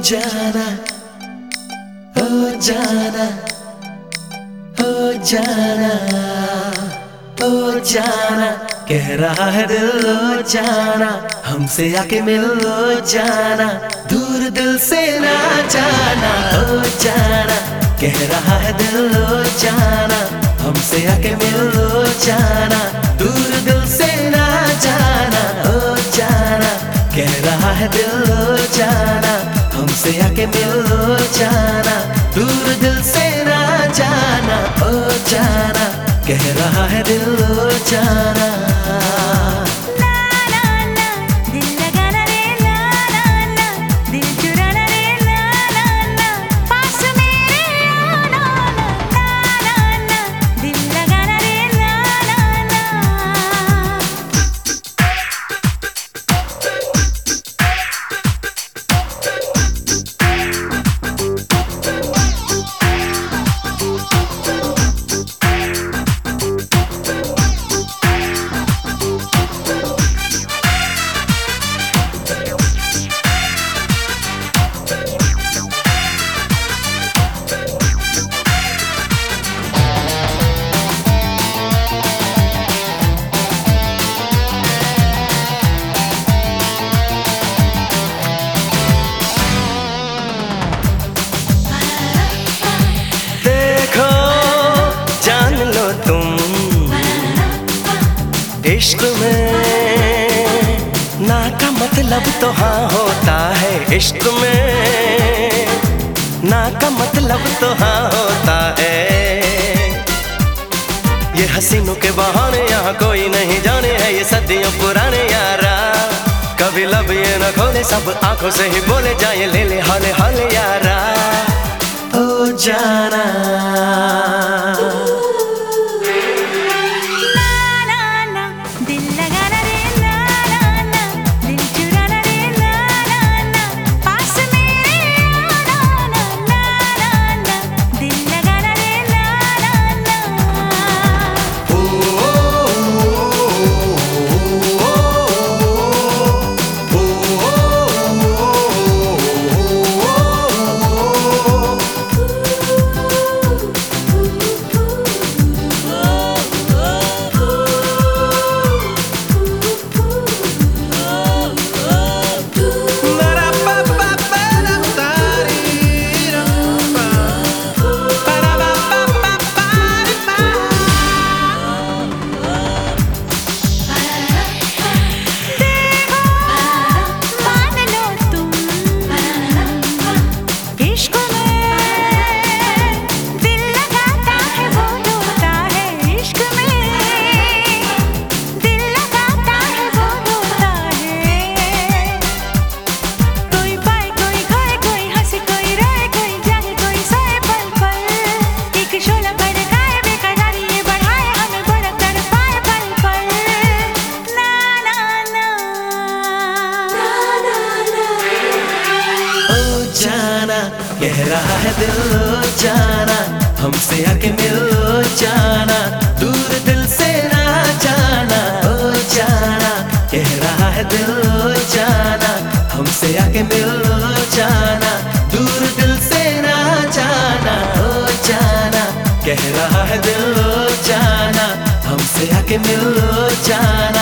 जाना, ओ जाना, ओ जाना, ओ जाना, कह रहा है दिल ओ जाना, हमसे आके मिल ओ जाना, दूर दिल से ना जाना। ओ जाना, कह रहा है दिल ओ जाना, हमसे आके मिल ओ जाना, दूर दिल से ना जाना। ओ जाना, कह रहा है दिल ओ जाना, हमसे आके मिल ओ जाना, दूर दिल से ना जाना। ओ जाना, कह रहा है दिल ओ जाना। इश्क में ना का मतलब तो हाँ होता है, इश्क में ना का मतलब तो हाँ होता है। ये हसीनों के बहाने यहाँ कोई नहीं जाने है, ये सदियों पुराने यारा। कभी लब ये न खोले, सब आंखों से ही बोले जाए, ले ले हाले हाले यारा। ओ जाना, कह रहा है दिल ओ जाना, हमसे आके मिल ओ जाना, दूर दिल से ना जाना। ओ जाना, कह रहा है दिल ओ जाना, हमसे आके मिल ओ जाना, दूर दिल से ना जाना। ओ जाना, कह रहा है दिल ओ जाना, हमसे आके मिल ओ जाना।